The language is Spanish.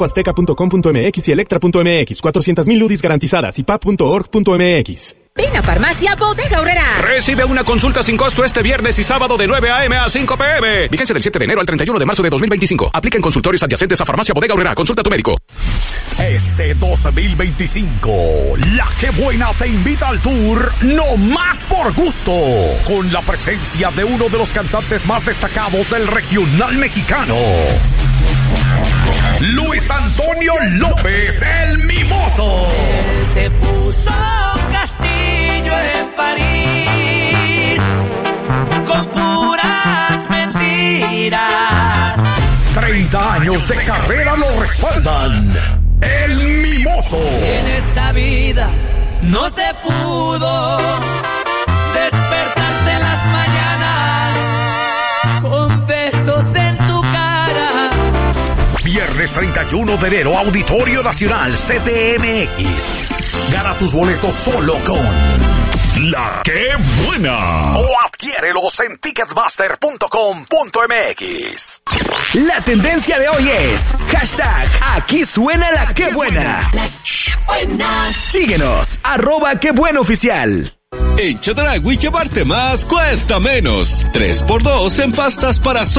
Azteca.com.mx y Electra.mx. 400,000 UDIs garantizadas y pap.org.mx. Ven a Farmacia Bodega Aurrera. Recibe una consulta sin costo este viernes y sábado de 9 a.m. a 5 p.m. Vigencia del 7 de enero al 31 de marzo de 2025. Aplica en consultorios adyacentes a Farmacia Bodega Aurrera. Consulta a tu médico. Este 2025, La Que Buena te invita al tour No Más por Gusto, con la presencia de uno de los cantantes más destacados del regional mexicano, Luis Antonio López, el Mimoso. Él se puso un castillo en París con puras mentiras. 30 años de carrera lo respaldan. El Mimoso. En esta vida no se pudo despertarse las mañanas con besos en tu cara. Viernes 31 de enero, Auditorio Nacional CDMX. Gana tus boletos solo con La Que Buena. O adquiérelos en ticketmaster.com.mx. La tendencia de hoy es hashtag Aquí suena La Que Buena. La Que Buena. Síguenos, @quebuenaoficial. En Chedraui llevarte más cuesta menos. 3x2 en pastas para